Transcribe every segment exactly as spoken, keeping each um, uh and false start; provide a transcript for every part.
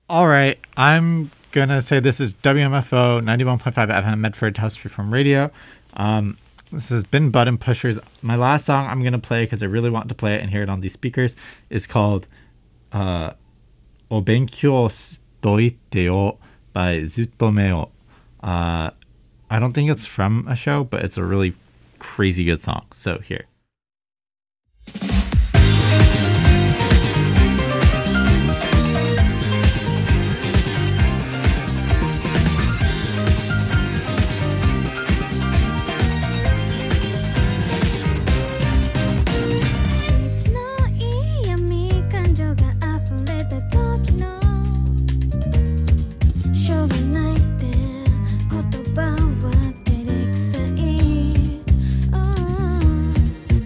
All right, I'm gonna say this is W M F O ninety-one point five F M Medford House Freeform Radio. Um, this has been Button Pushers. My last song I'm gonna play because I really want to play it and hear it on these speakers is called uh, "O Benkyou Shitoite Yo" by Zutomeo. Uh, I don't think it's from a show, but it's a really crazy good song. So here. 「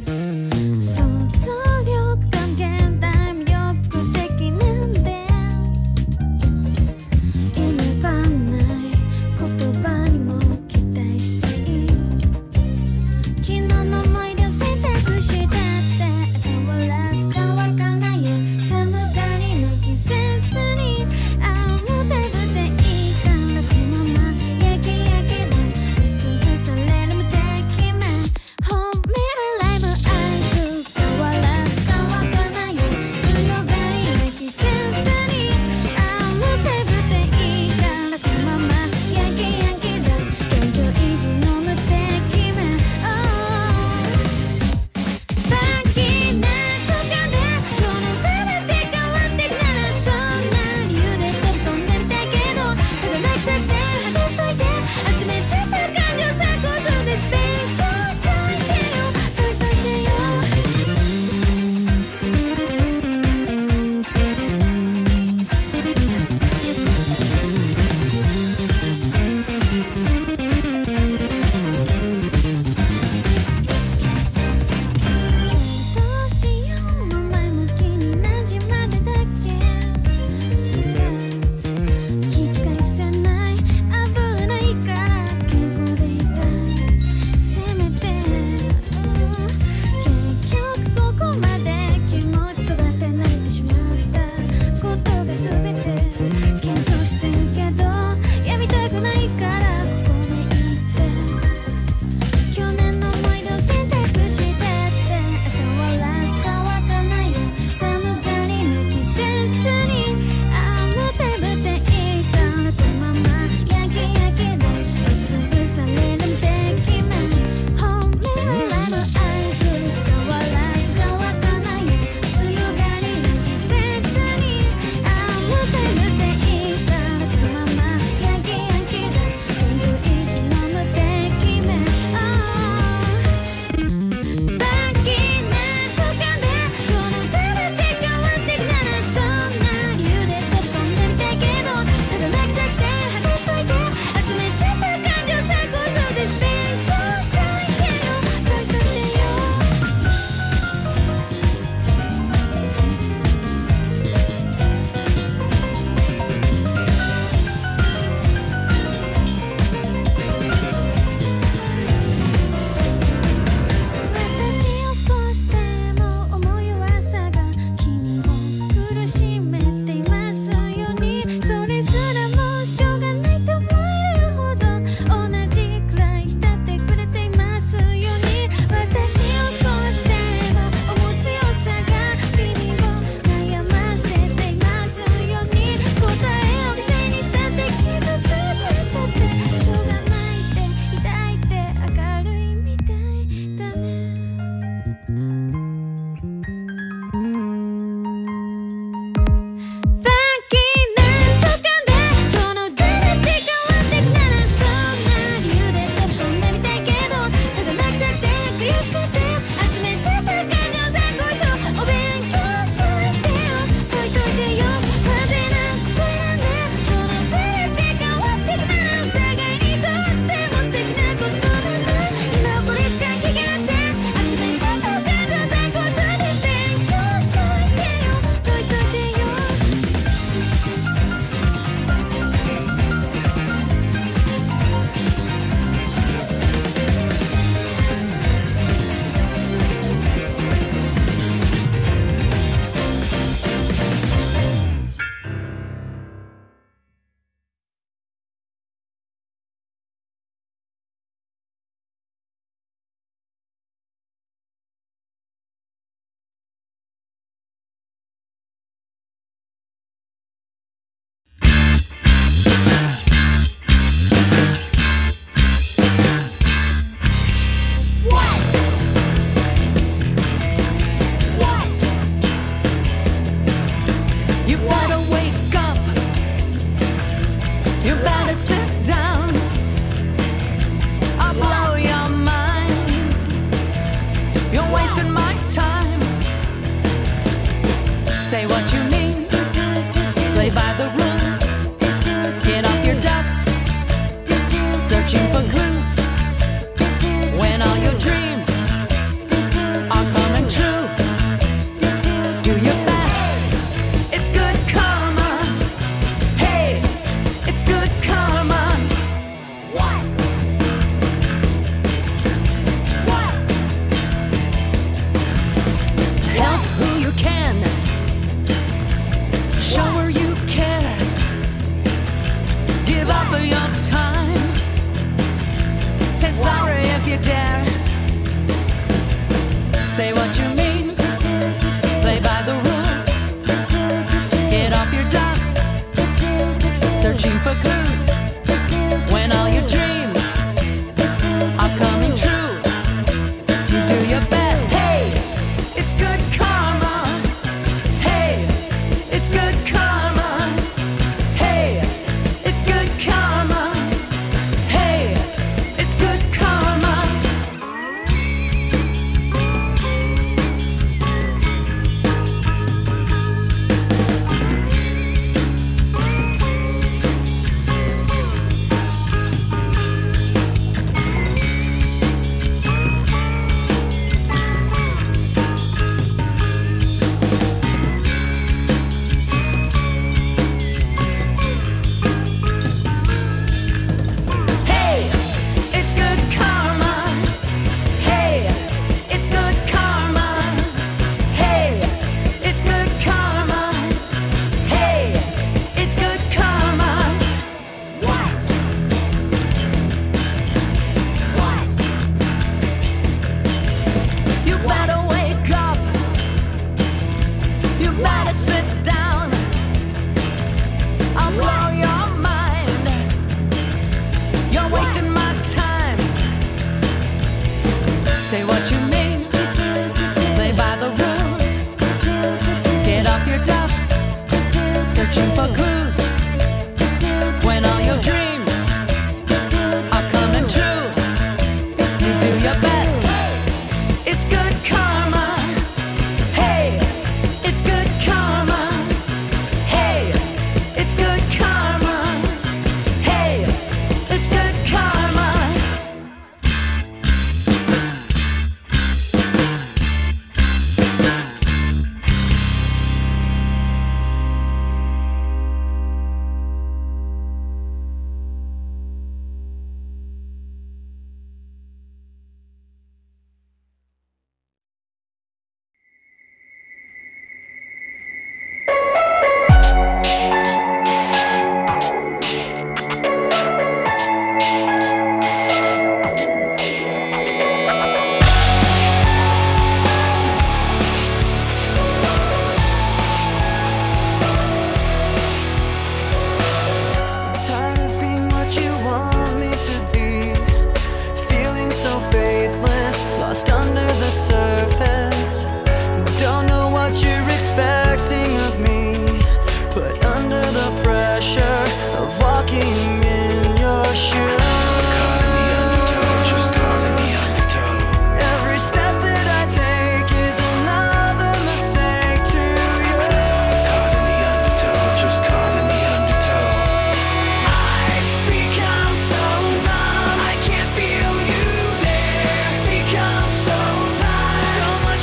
You're wasting my time. Say what you mean, play by the rules. Get off your duff, searching for clues. When all your dreams are coming true, do your best, it's good karma. Hey, it's good karma. What? What? Help who you can, show her you care. Give up your time, say sorry if you dare. Say what you mean, play by the rules. Get off your duff, searching for clues. When all your dreams are coming true, you do your best. Hey, it's good karma. Hey, it's good karma. Hey, it's good karma. Hey, it's good karma. Hey, it's good karma. Hey, it's good karma. Hey, it's good karma. Hey, it's good karma. What? What? You better wake up. You better sit down. I'll blow your mind. You're wasting my time. Say what you mean, play by the rules. Get off your duff, searching for clues. When all your dreams are coming true, you do your best. It's good karma. Hey, it's good karma. Hey, it's good karma. Hey, it's good karma. Tired of being what you want me to be, feeling so faithless, lost under the surface. Don't know what you're expecting of me, put under the pressure of walking in your shoes. Every step that I take is another mistake to you. I've become so numb, I can't feel you there. Become so tired, so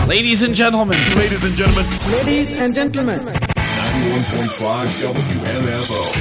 Ladies and gentlemen. Ladies and gentlemen. Ladies and gentlemen. ninety-one point five W M F O.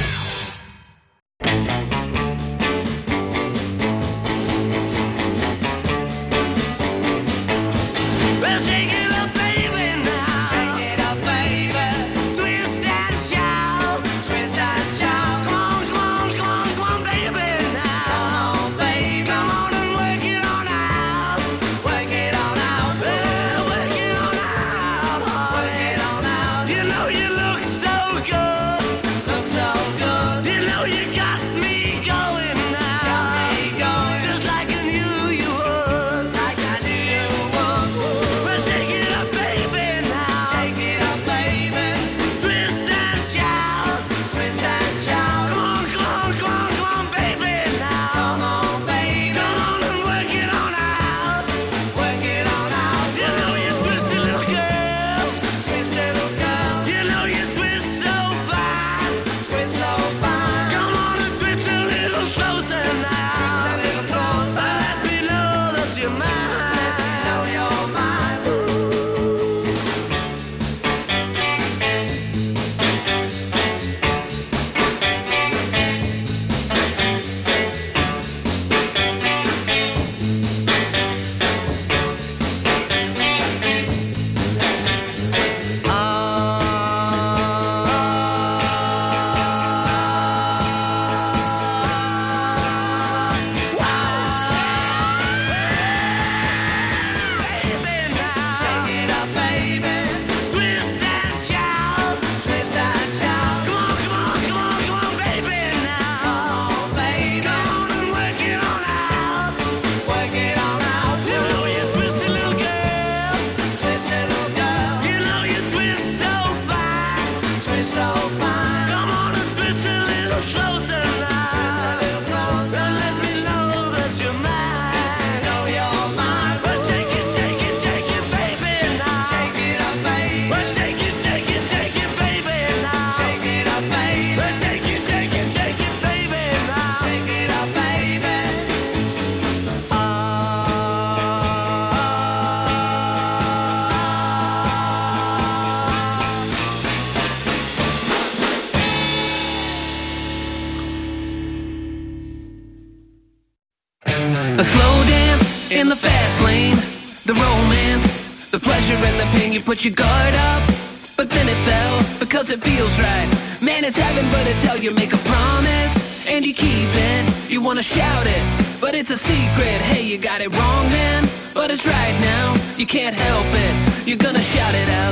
A slow dance in the fast lane, the romance, the pleasure and the pain. You put your guard up, but then it fell because it feels right. Man, it's heaven, but it's hell. You make a promise and you keep it. You wanna shout it, but it's a secret. Hey, you got it wrong, man, but it's right now. You can't help it. You're gonna shout it out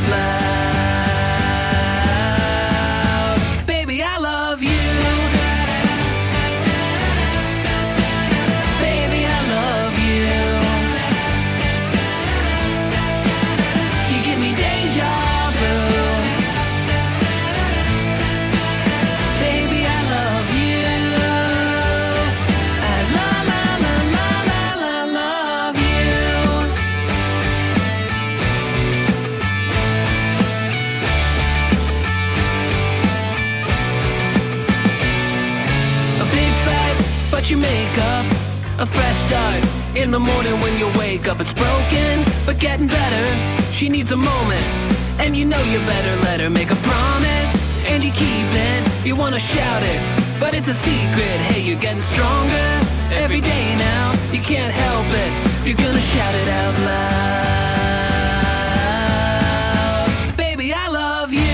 loud. Baby, I love you. But you make up a fresh start in the morning when you wake up. It's broken, but getting better. She needs a moment, and you know you better let her make a promise, and you keep it. You wanna shout it, but it's a secret. Hey, you're getting stronger every day now. You can't help it. You're gonna shout it out loud. Baby, I love you.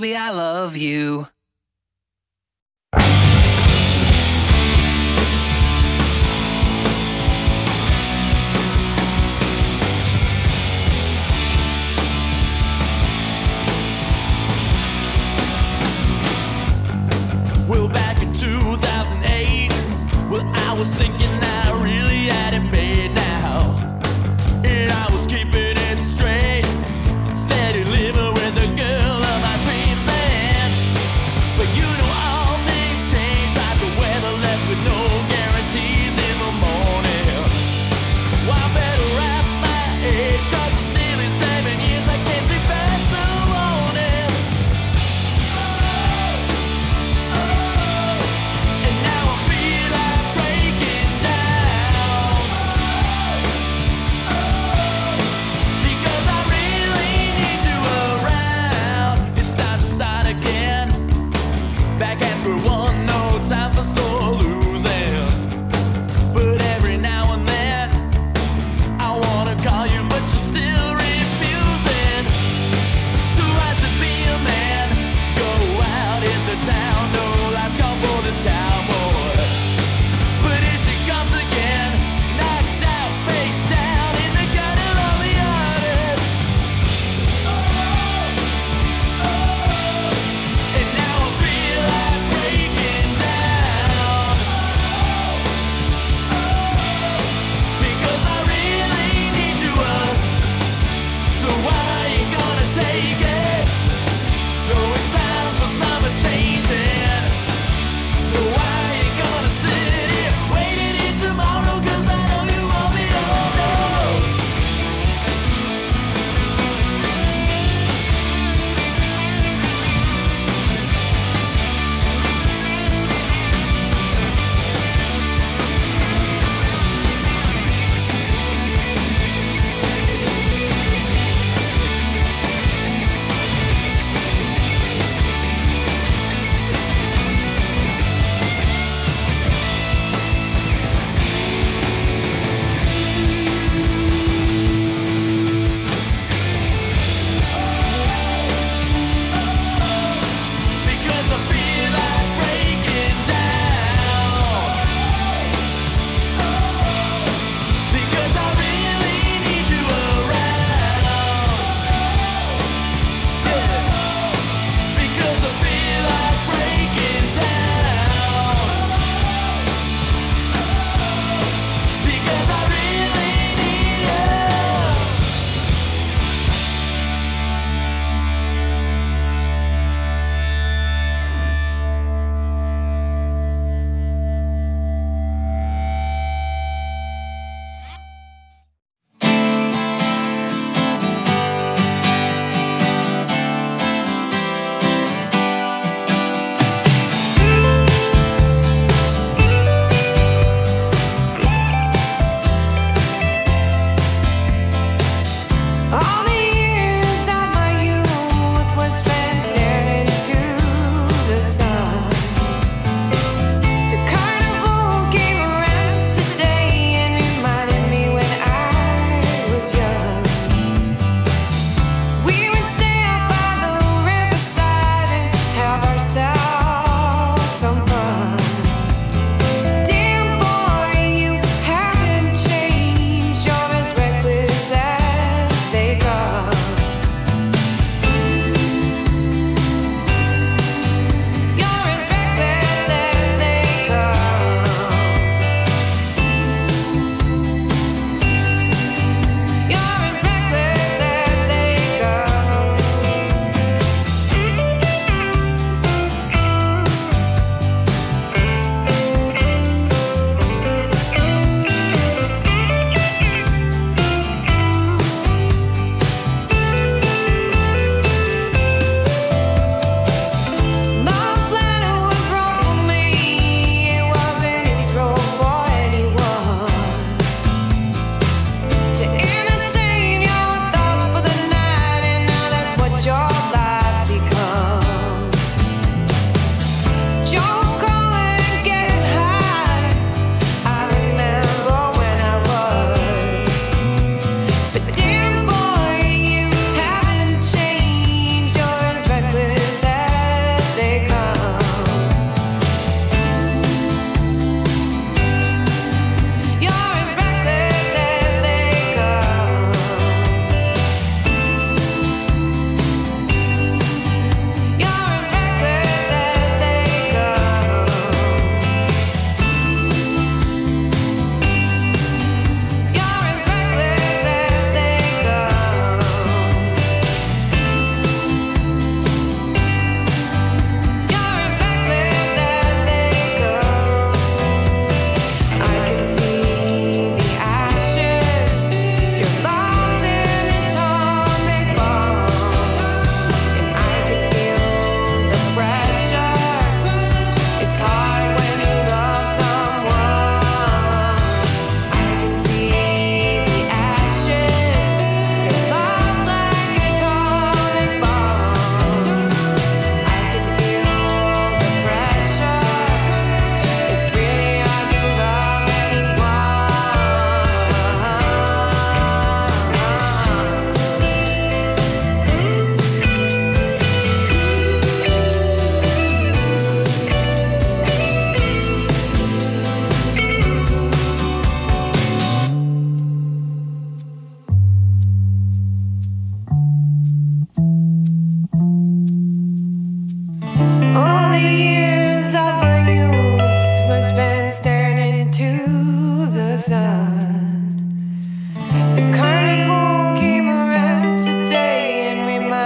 baby, I love you. Well, back in two thousand eight, well, I was thinking I really had it made now. And I was keeping it straight, steady living with the girl of my dreams then. But you know all things change, like the weather left with no guarantees in the morning. Well, I better wrap my age, cause it's nearly seven years, I can't see past the morning. And now I feel like breaking down.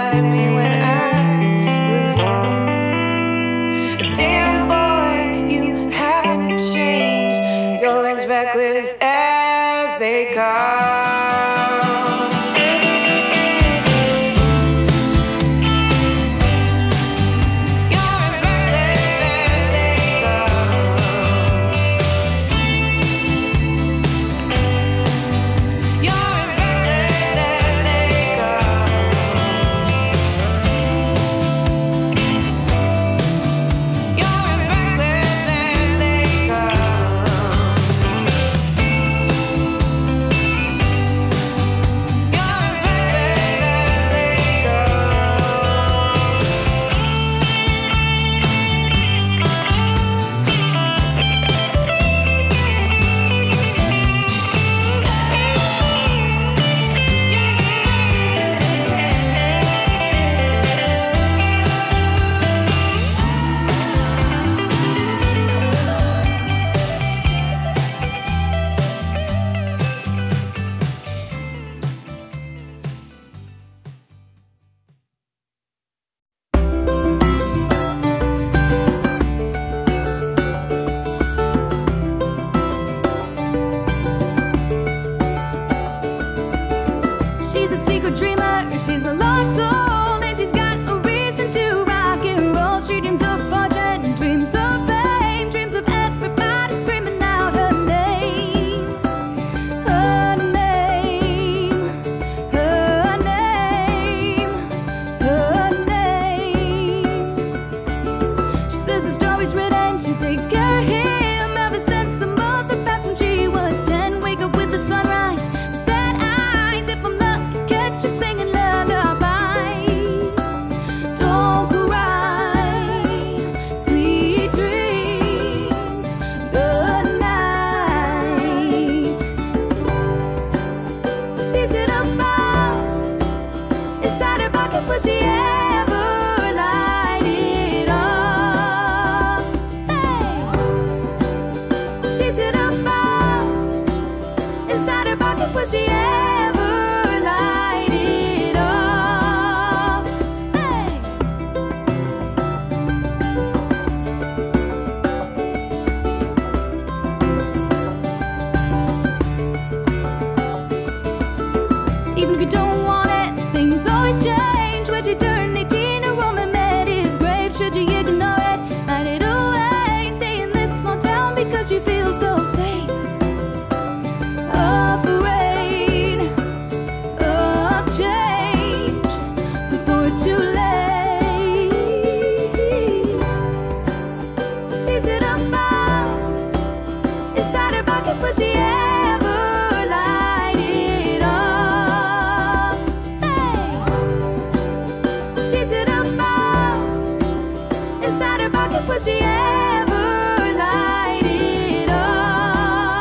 had it be when I was young. Damn boy, you haven't changed. You're as reckless as they come. She's a secret dreamer, she's a lost soul, and she's got a reason to rock and roll. She dreams of fortune, dreams of fame, dreams of everybody screaming out her name. Her name, her name, her name. She says the story's written, she takes care of him ever since some of the past when she was ten. Wake up with the sunrise, the sad eyes, if I'm just singing lullabies. Don't cry, sweet dreams, good night. She's in a bow inside her pocket, will she ever light it up? Hey. She's in a bow inside her pocket, will she ever even if you don't want it, things always change. When you turn eighteen, a woman met his grave. Should you ignore it, hide it away? Stay in this small town because you feel so safe. Afraid of change before it's too late. She's in a bow inside her pocket, will she ever light it up? She's in a bow inside her pocket, will she ever light it up?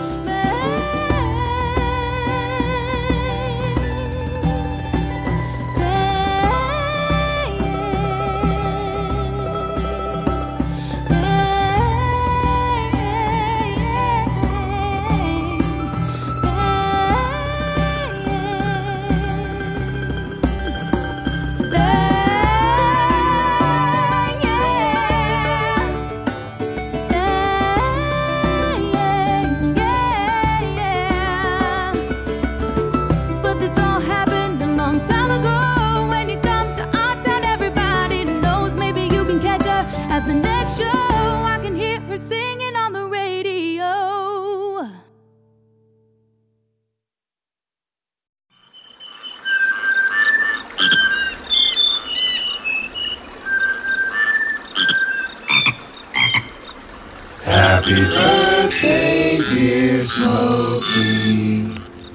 But this all happened a long time ago. When you come to our town, everybody knows. Maybe you can catch her at the next show. I can hear her singing on the radio. Happy birthday, dear Smokey.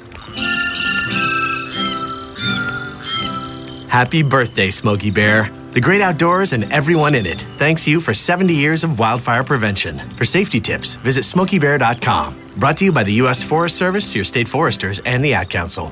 Happy birthday, Smokey Bear. The great outdoors and everyone in it thanks you for seventy years of wildfire prevention. For safety tips, visit smokey bear dot com. Brought to you by the U S Forest Service, your state foresters, and the Ad Council.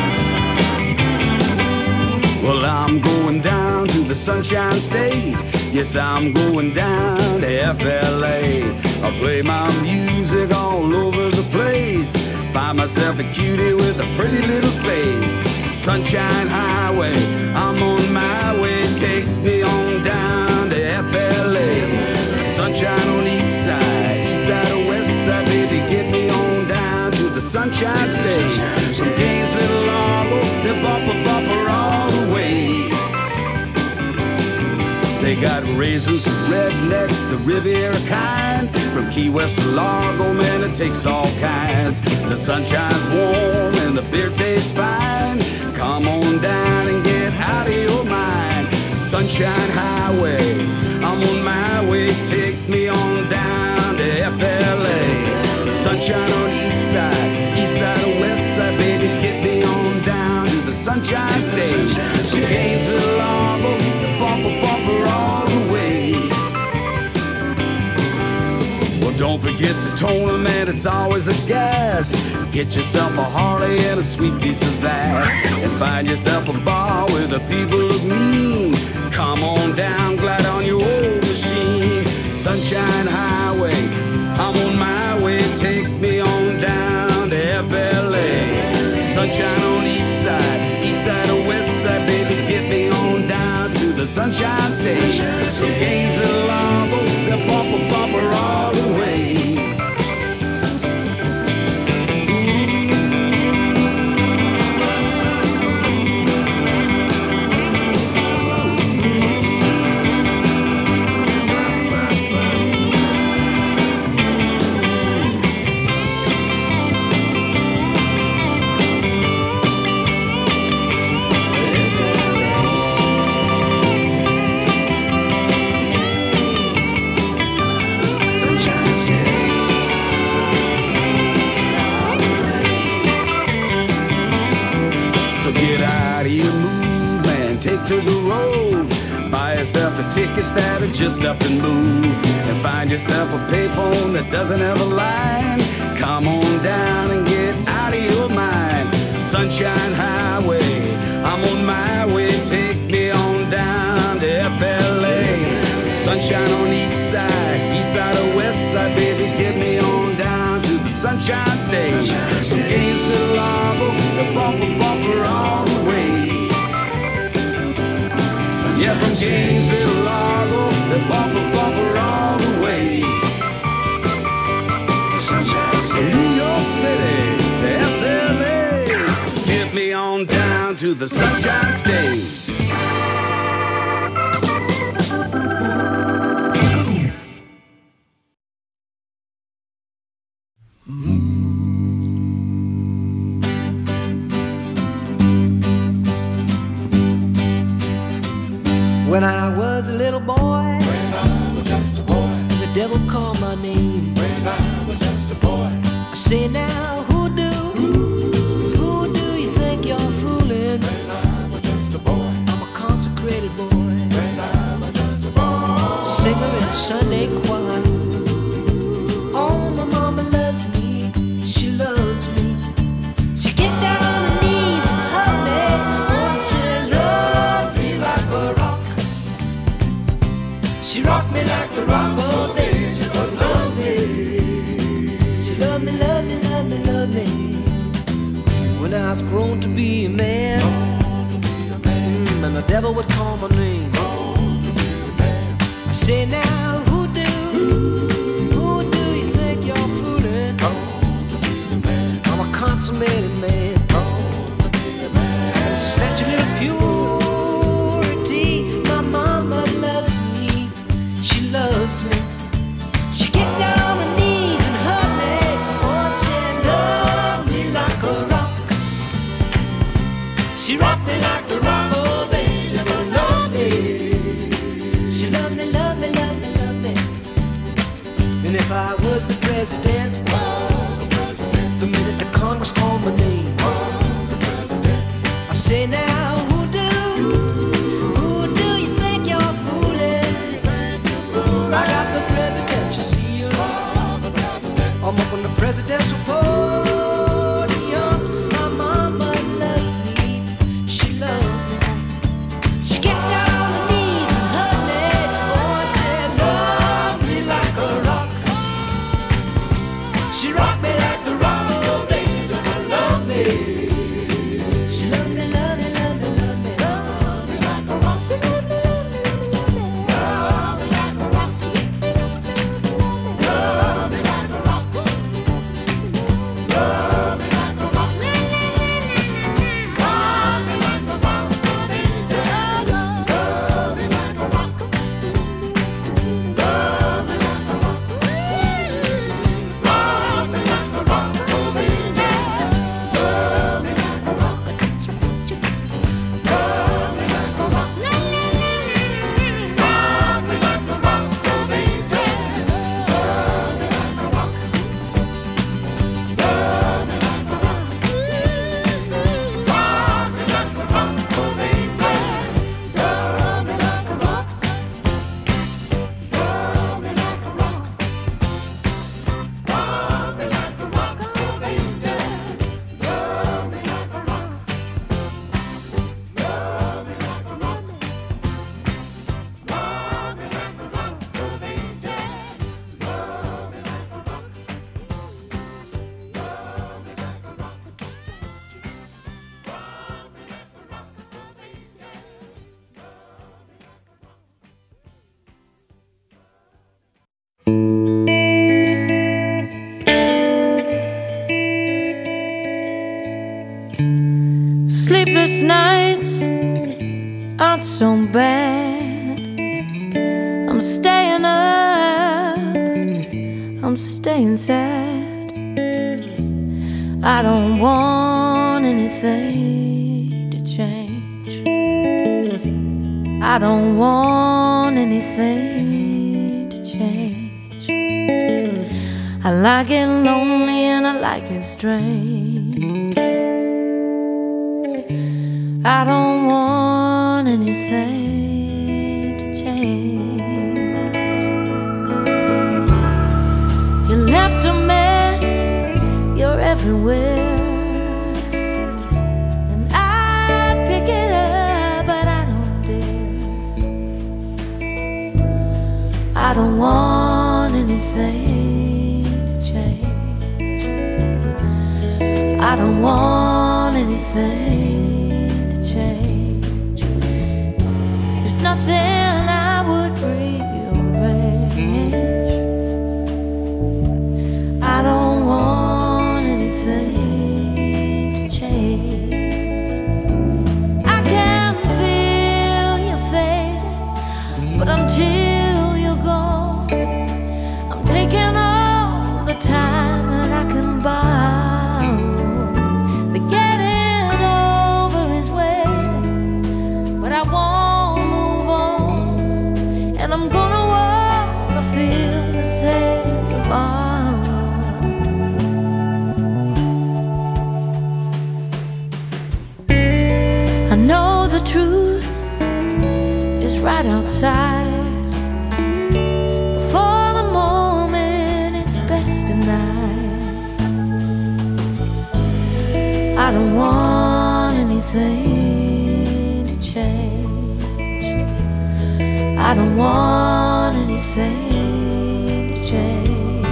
Well, I'm going down to the Sunshine State Yes, I'm going down to F L A. I'll play my music all over the place. Find myself a cutie with a pretty little face. Sunshine Highway, I'm on my way. Take me on down to F L A. Sunshine on each side, east side or west side, baby, get me on down to the Sunshine State. From Gainesville to Largo, the bumper bumper all the way. They got raisins, rednecks, the Riviera kind. From Key West to Largo, man, it takes all kinds. The sunshine's warm and the beer tastes fine. Come on down and get out of your mind. Sunshine Highway, I'm on my way. Take me on down to F L A. Sunshine on each side, east side or west side, baby, get me on down to the Sunshine State. From Gainesville to Largo, the bumper bumper all the way. Well, don't forget to tone them, man, it's always a gas. Get yourself a Harley and a sweet piece of that. And find yourself a bar where the people look mean. Come on down, glide on your old machine. Sunshine Highway, I'm on my way. Take me on down to F L A. Sunshine on each side, east side or west side, baby, get me on down to the Sunshine State. From Gainesville to Largo, the bumper bumper all the way. Take to the road, buy yourself a ticket that'll just up and move, and find yourself a payphone that doesn't have a line. Come on down and get out of your mind. Sunshine Highway, I'm on my way. Take me on down to F L A. Sunshine on each side, east side or west side, baby, get me on down to the Sunshine State. From Gainesville to Largo, the bumper bumper all the way. Yeah, from Gainesville to Largo, the bumper bumper all the way. From New York City to F L A, get me on down to the Sunshine State. When I was a little boy, when I was just a boy, the devil called my name. When I was just a boy, I say now, who do, who, who do you think you're fooling? When I was just a boy, I'm a consecrated boy. When I was just a boy, singer in the Sunday choir. Oh, my mama loves me, she loves me. She get down on her knees and hug me. Oh, she loves me like a rock. She rocked me like a rock, oh baby, just love me. She loved me, loved me, loved me, loved me. When I was grown to be a man, mm, and the devil would call my name, I say now, who do, who do you think you're fooling? I'm a consummated man. Snatch a little purity, my mama loves me. She loves me. She get down on her knees and hug me. Oh, she loved me like a rock. She rocked me like a rock. Oh, baby, just don't love me. She loved me, loved me, loved me, loved me. And if I was the president, the minute the Congress called my name, I say now, who do, who do you think you're fooling? I got the presidential seal. I'm up on the presidential podium. My mama loves me, she loves me. She get down on her knees and hug me. Oh, She rocked me like the rock of those angels that love me. She loved me, loved me, loved me, loved me, loved me like a rock. She loved me, loved me, loved me, loved me like a rock. Love me like a rock. Love me like a rock. Rock me like a rock. Love me like a rock. Love me like a rock. Rock me like a rock. Love me like a rock. Love me like a rock. Rock me like a rock. Love me like a rock. Love me like a rock. Rock me like a rock. Love me love me like a rock. Love me like a rock. Rock me like a rock. Love me love me like a rock. Love me like a rock. Rock me like a rock. Love me love me like a rock. Love me like a rock. Sleepless nights aren't so bad. I'm staying up, I'm staying sad. I don't want anything to change. I don't want anything to change. I like it lonely and I like it strange. I don't want anything to change. You left a mess, you're everywhere, and I pick it up, but I don't dare. I don't want anything to change. I don't want anything change. There's nothing I would rearrange. I don't want anything to change. I can feel you fading, but until you're gone, I'm taking all the time that I can buy. I won't move on, and I'm gonna wanna feel the same tomorrow. I know the truth is right outside. Before the moment it's best denied. I don't want anything to change. I don't want anything to change.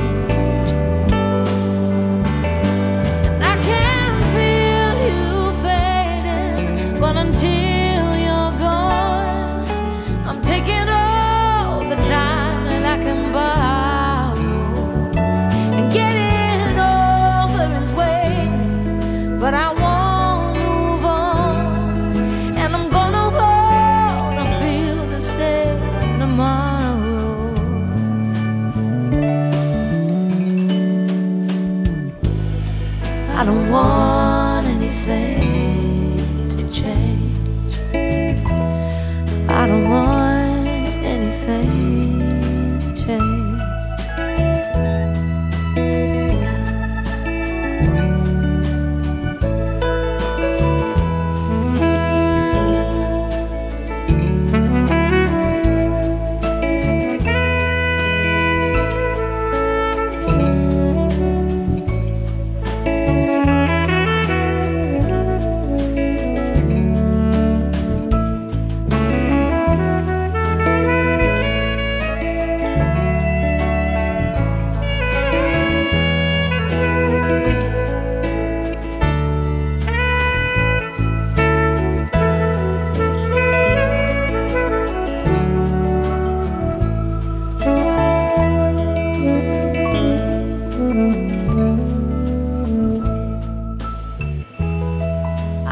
I can feel you fading, but until you're gone, I'm taking all the time that I can borrow, and getting over is waiting, but I won't move on, and I'm gonna wanna feel the same tomorrow. I don't want anything to change. I don't want anything to change.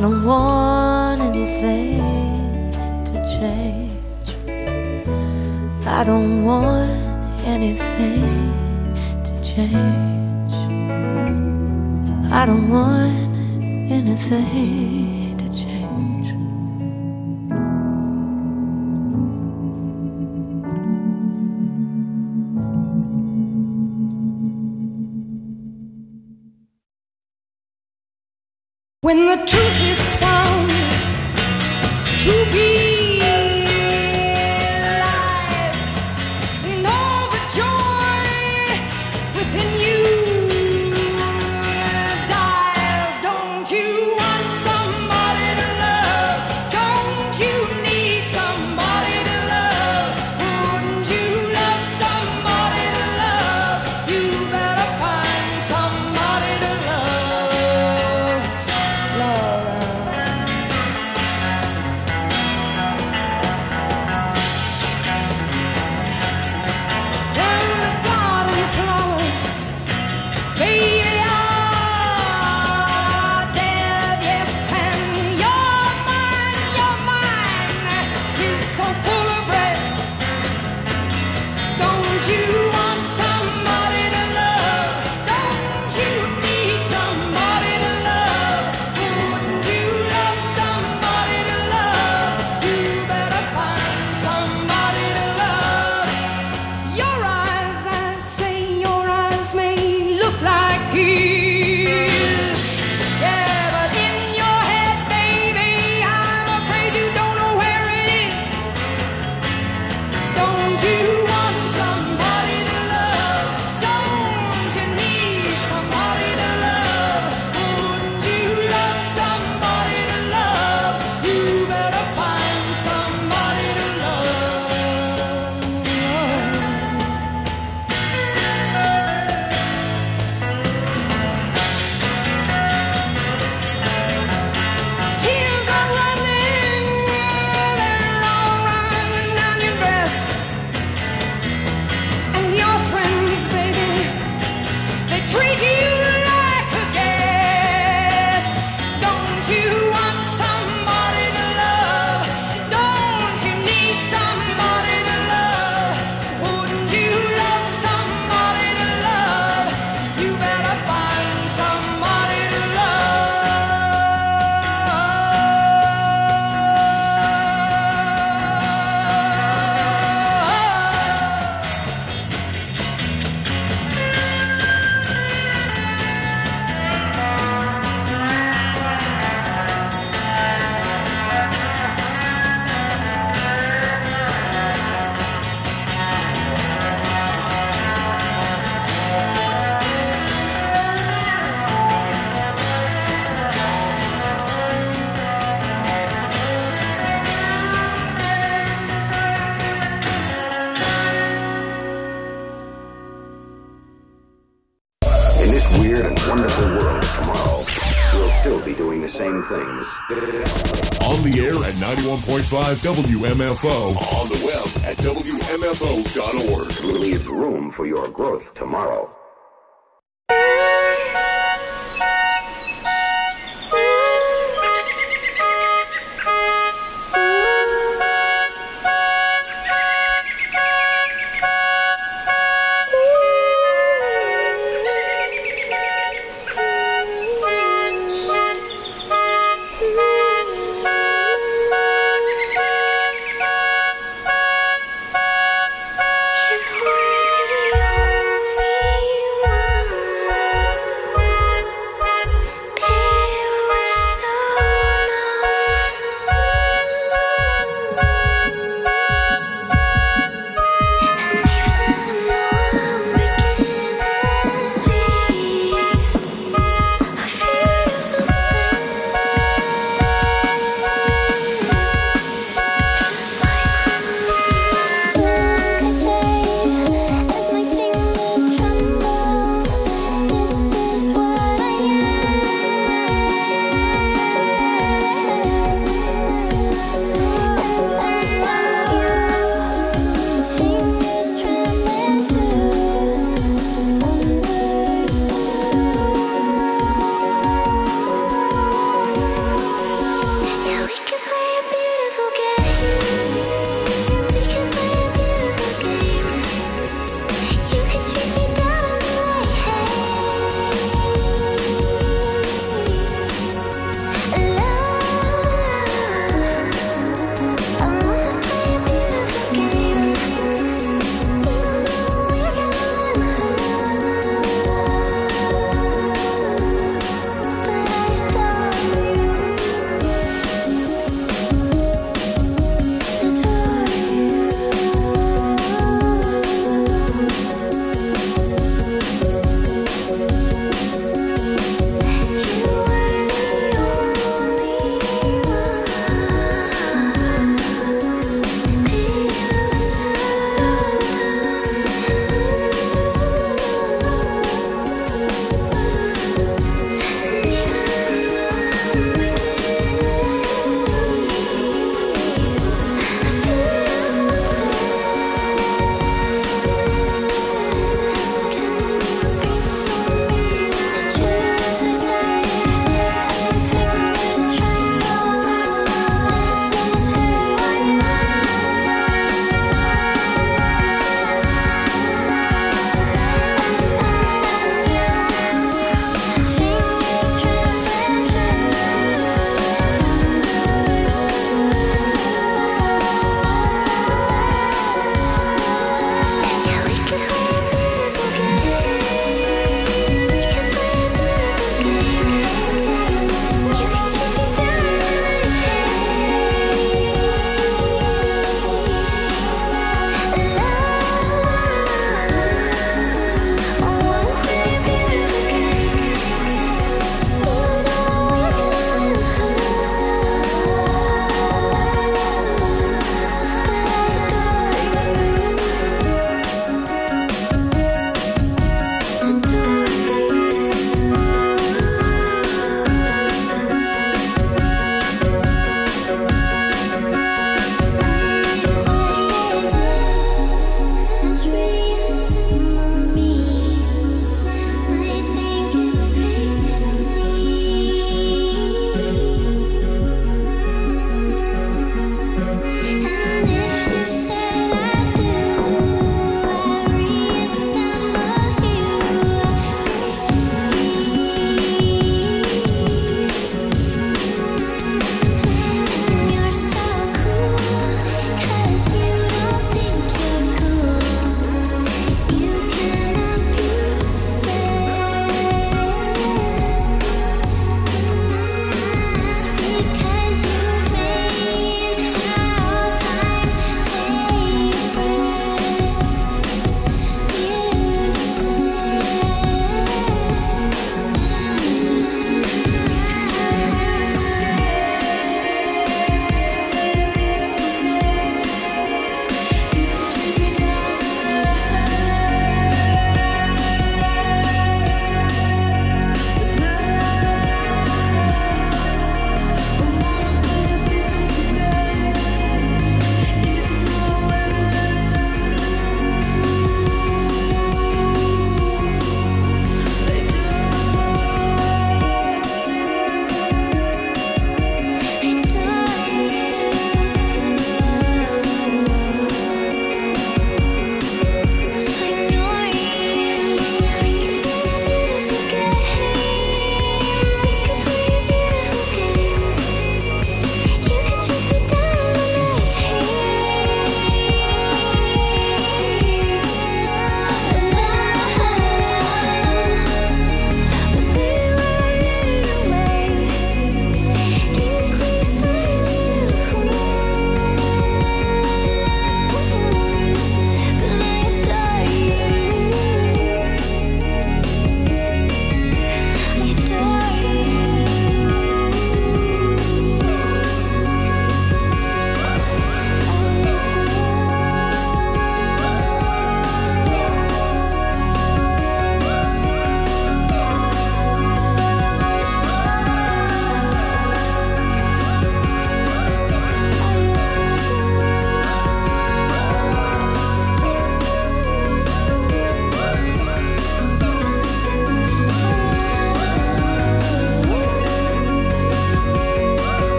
don't want anything to change. I don't want anything to change. I don't want anything to change. When the truth is found to be lies, and all the joy within you dies. Don't you want somebody to love? Don't you need somebody to love? Wouldn't you love somebody to love? You better find somebody to love. Love. And the garden flowers, they are dead, yes, and your mind, your mind is so full of red. Don't you want somebody to love? Don't you need somebody to love? Wouldn't you love somebody to love? You better find somebody to love. Your eyes, I say, your eyes may look like his. Yeah, but in your head, baby, I'm afraid you don't know where it is. Don't you want somebody to love? Don't you need somebody to love? Wouldn't you love somebody to love? You better find somebody to love. Tears are running, they're all running down your dress. And your friends, baby, they treat you like a guest. Don't you want somebody to love? Don't you need somebody to love? Wouldn't you love somebody to love? You better find somebody to In this weird and wonderful world tomorrow, we'll still be doing the same things. On the air at ninety-one point five W M F O. On the web at W M F O dot org. Leave room for your growth tomorrow. You were the only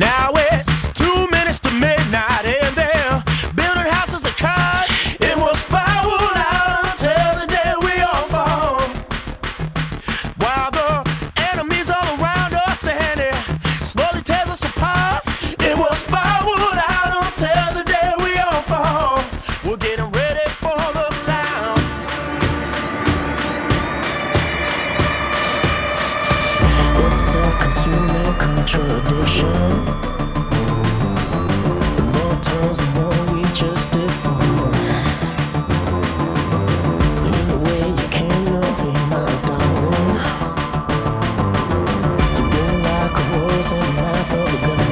Now it's two minutes to midnight and they're building houses of cards. It will spiral out until the day we all fall. While the enemies all around us and it slowly tears us apart. It will spiral out until the day we all fall. We're getting ready for the sound. This self-consuming contradiction. The more turns, the more we just deform. In a way you can't know me, my darling. The blue like a rose in the mouth of a gun.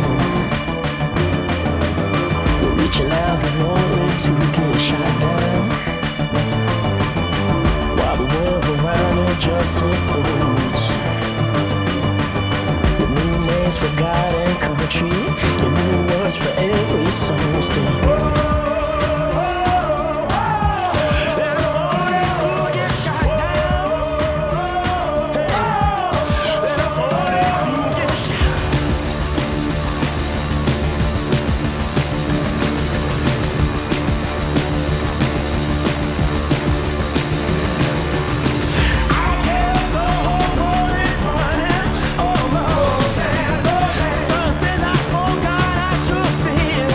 We're reaching out and only to get shot down. While the world around it just implodes. With new names for God and country, and new words for every song we sing. Something's I forgot I should feel.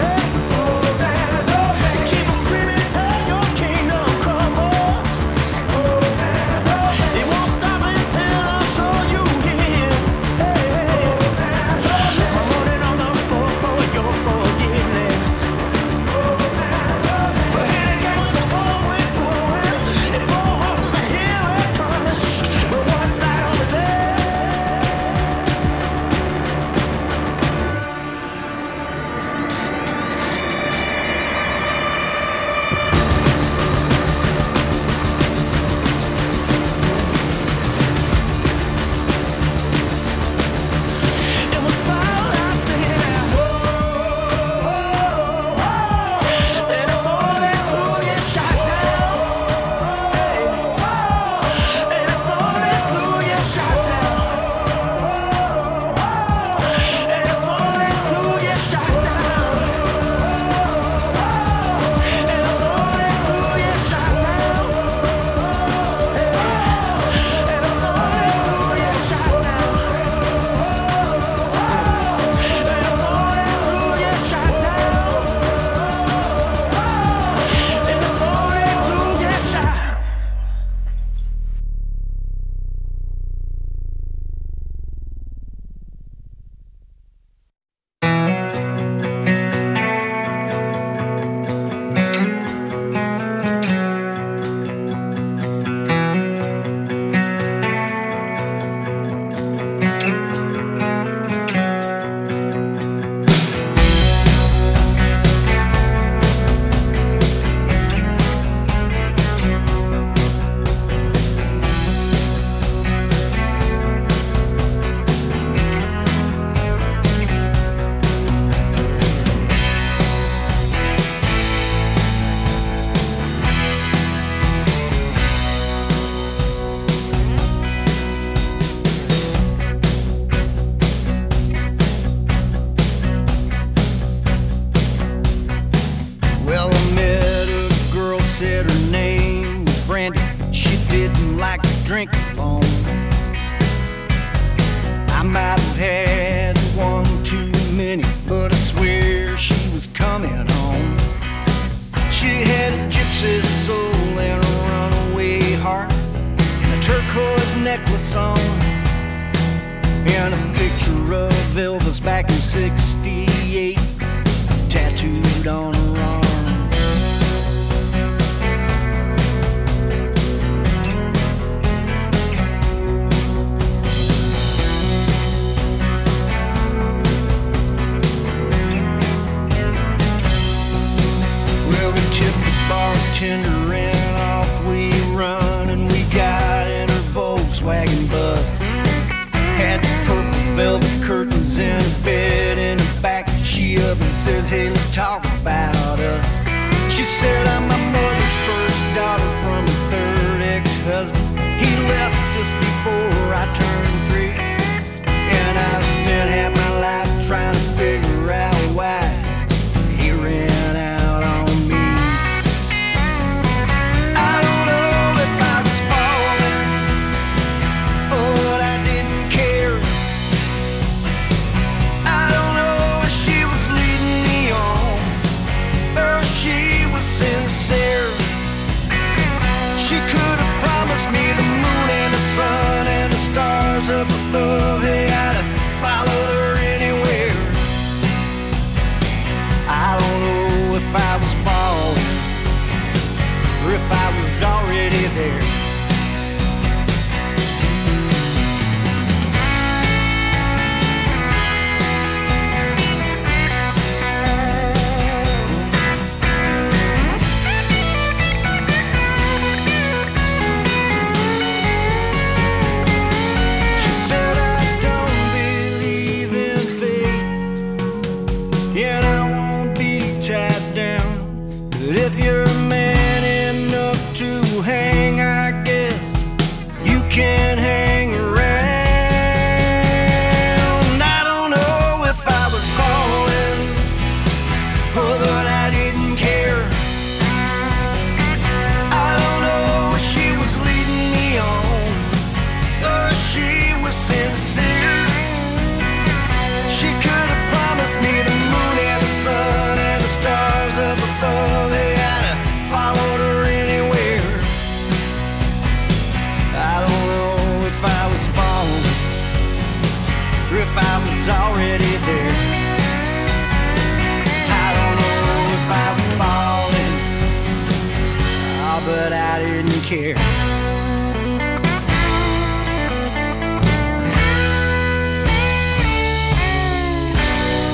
drink alone. I might have had one too many, but I swear she was coming home. She had a gypsy soul and a runaway heart, and a turquoise necklace on, and a picture of Elvis back in sixty-eight tattooed on her arm. Well, we tipped the bartender and off we run, and we got in her Volkswagen bus. Had the purple velvet curtains in her bed in the back. She up and says, hey, let's talk about us. She said, I'm my mother's first daughter from